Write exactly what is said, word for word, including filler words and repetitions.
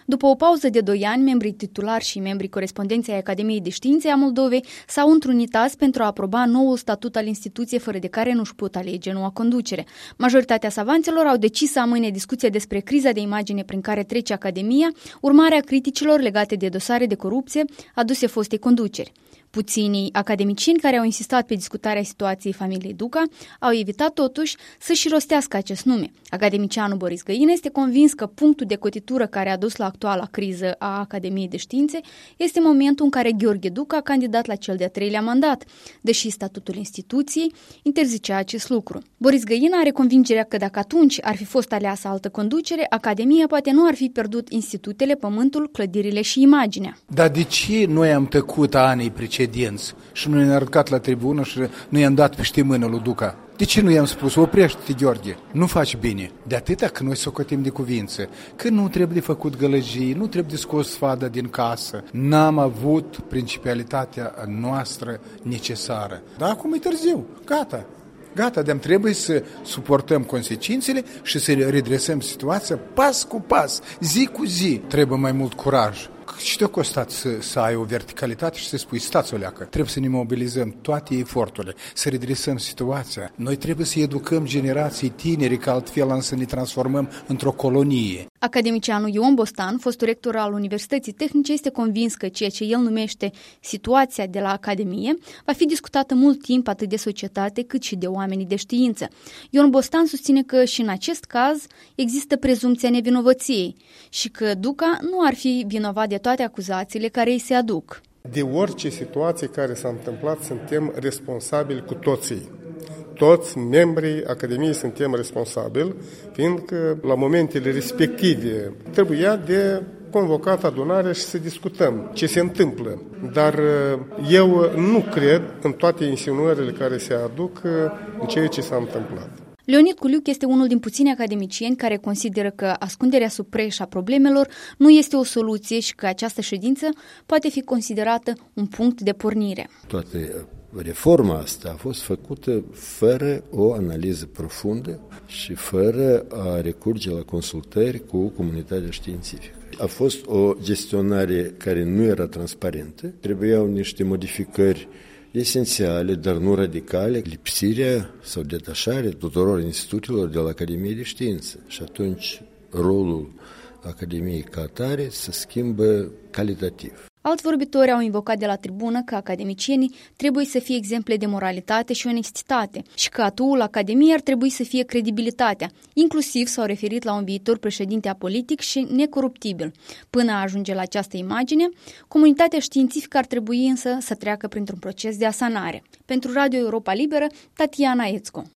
După o pauză de doi ani, membrii titulari și membrii corespondenței ai Academiei de Științe a Moldovei s-au întrunit azi pentru a aproba noul statut al instituției, fără de care nu-și pot alege noua conducere. Majoritatea savanților au decis să amâne discuția despre criza de imagine prin care trece Academia, urmarea criticilor legate de dosare de corupție aduse fostei conduceri. Puținii academicieni care au insistat pe discutarea situației familiei Duca au evitat totuși să-și rostească acest nume. Academicianul Boris Găină este convins că punctul de cotitură care a dus la actuala criză a Academiei de Științe este momentul în care Gheorghe Duca a candidat la cel de-a treilea mandat, deși statutul instituției interzicea acest lucru. Boris Găină are convingerea că dacă atunci ar fi fost aleasă altă conducere, Academia poate nu ar fi pierdut institutele, pământul, clădirile și imaginea. Dar de ce noi am tăcut anii precedenți și nu ne-am aruncat la tribună și nu i-am dat peste mână lui Duca? De ce nu i-am spus, oprește-te, Gheorghe, nu faci bine? De atâta că noi socotim de cuvință, că nu trebuie de făcut gălăgii, nu trebuie de scos sfada din casă. N-am avut principalitatea noastră necesară. Dar acum e târziu, gata. Gata, de-am trebuie să suportăm consecințele și să redresăm situația pas cu pas, zi cu zi. Trebuie mai mult curaj. Și te-a costat să, să ai o verticalitate și să spui, stați o leacă, trebuie să ne mobilizăm toate eforturile, să redresăm situația. Noi trebuie să educăm generații tineri, că altfel să ne transformăm într-o colonie. Academicianul Ion Bostan, fostul rector al Universității Tehnice, este convins că ceea ce el numește situația de la Academie va fi discutată mult timp atât de societate cât și de oamenii de știință. Ion Bostan susține că și în acest caz există prezumția nevinovăției și că Duca nu ar fi vinovat de toate acuzațiile care îi se aduc. De orice situație care s-a întâmplat, suntem responsabili cu toții. Toți membrii Academiei suntem responsabili, fiindcă la momentele respective trebuia de convocat adunarea și să discutăm ce se întâmplă. Dar eu nu cred în toate insinuările care se aduc în ceea ce s-a întâmplat. Leonid Culiuc este unul din puțini academicieni care consideră că ascunderea sub preș a problemelor nu este o soluție și că această ședință poate fi considerată un punct de pornire. Toate reforma asta a fost făcută fără o analiză profundă și fără a recurge la consultări cu comunitatea științifică. A fost o gestionare care nu era transparentă, trebuiau niște modificări esențiale, dar nu radicale, lipsirea sau detașarea tuturor instituțiilor de la Academie de Știință. Și atunci rolul Academiei ca atare se schimbă calitativ. Alți vorbitori au invocat de la tribună că academicienii trebuie să fie exemple de moralitate și onestitate și că atuul Academiei ar trebui să fie credibilitatea. Inclusiv s-au referit la un viitor președinte apolitic și necoruptibil. Până a ajunge la această imagine, comunitatea științifică ar trebui însă să treacă printr-un proces de asanare. Pentru Radio Europa Liberă, Tatiana Ețco.